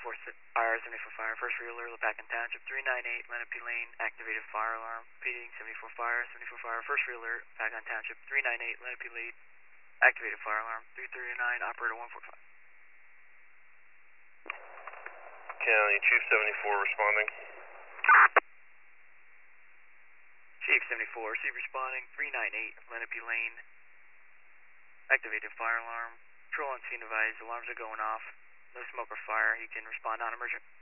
74 fire, 74 fire, first reeler, Lepacan Township, 398 Lenape Lane, activated fire alarm, repeating 74 fire, first reeler, Lepacan Township, 398 Lenape Lane, activated fire alarm, 339, operator 145. County Chief 74 responding. Chief 74, see responding, 398 Lenape Lane, activated fire alarm, patrol on scene advised, alarms are going off, no smoke or fire, you can respond non-emergent.